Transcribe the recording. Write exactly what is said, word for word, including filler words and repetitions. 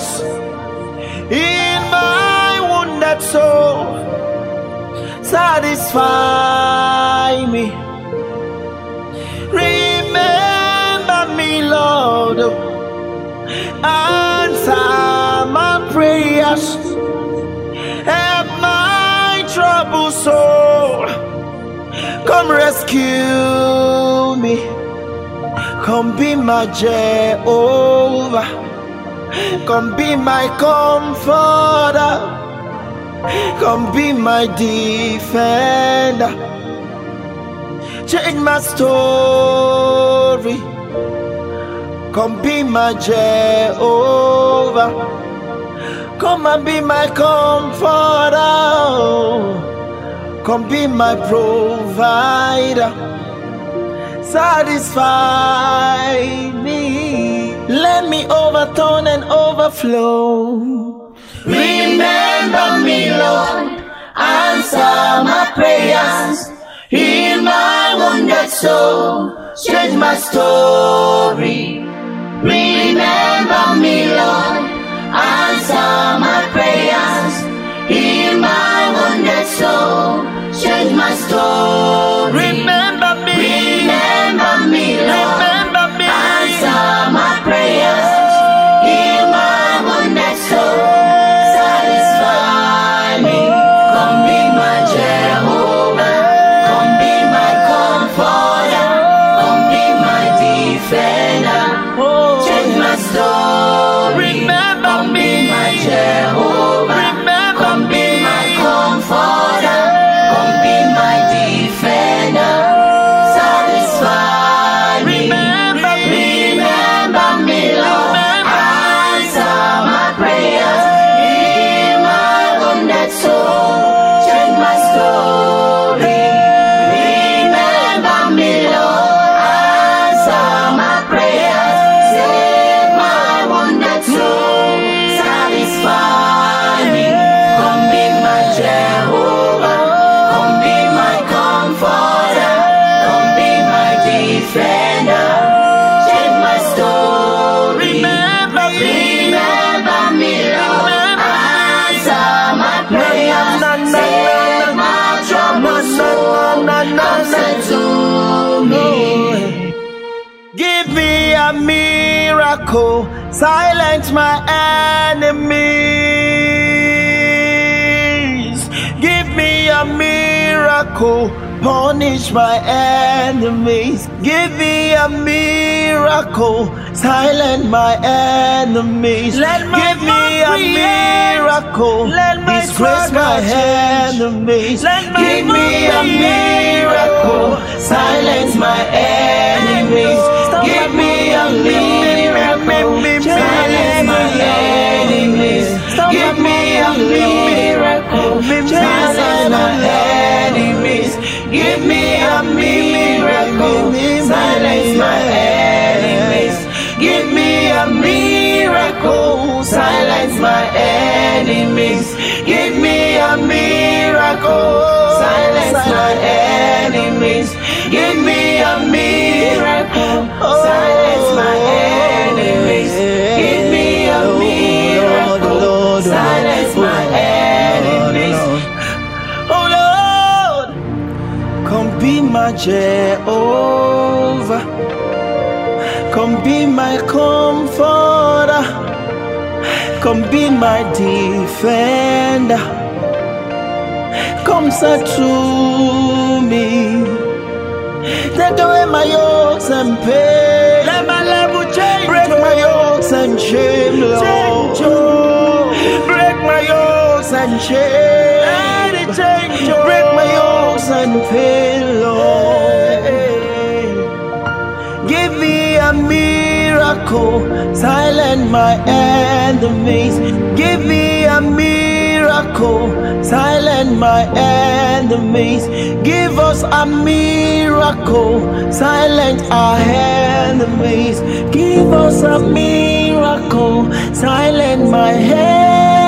precious in my wounded soul. Satisfy me. Remember me, Lord. Answer my prayers. Help my troubled soul. Come rescue me. Come be my Jehovah. Come be my comforter. Come be my defender. Change my story. Come be my Jehovah. Come and be my comforter. Come be my provider. Satisfy me. Let me overturn and overflow. Remember me, Lord. Answer my prayers. Heal my wounded soul. Change my story. Remember me, Lord. Answer my prayers. Heal my wounded soul. Change my story. Remember me. Remember me, Lord. Remember me. Answer my prayers. Heal my wounded soul. Satisfy me. Come be my Jehovah. Come be my comforter. Come be my defender. Change my story. Remember me, my Jehovah. Remember come be my comforter. Come be my defender. Satisfy me. Remember me. Remember me, Lord. Answer my prayers. Heal my wounded soul. Change my story. Remember me, Lord. Answer my prayers. Save my wounded soul. Satisfy me. Come be my Jehovah. Come be my comforter. Come be my defender. Change my story. Remember me. Remember me, Lord. Answer my prayers. Save my troubled soul. Come settle me. Give me a miracle. Silence my enemies. Give me a miracle. Punish my enemies. Give me a miracle. Silence my enemies. Let my Give me a miracle. Let my disgrace my enemies. Let my Give me a miracle. Silence my enemies. Give me a miracle. Silence my enemies. Give me a miracle. Silence my enemies. Give me a miracle. Silence my enemies. Give me a miracle. Silence my enemies. Give me a miracle. Silence my enemies. Give me a miracle. Silence my enemies. Give me a miracle. Silence my enemies. Oh Lord, come be my Jehovah. Come be my comforter. Come be my defender. Come settle me. Take away my yokes and pain. Let my level change. Break my yokes and shame, Lord. Break my yokes and shame. Break my yokes and pain, Lord. Give me a miracle. Silence my enemies. Give me a miracle. Silence my enemies. Give us a miracle. Silence our enemies. Give us a miracle. Silence my enemies.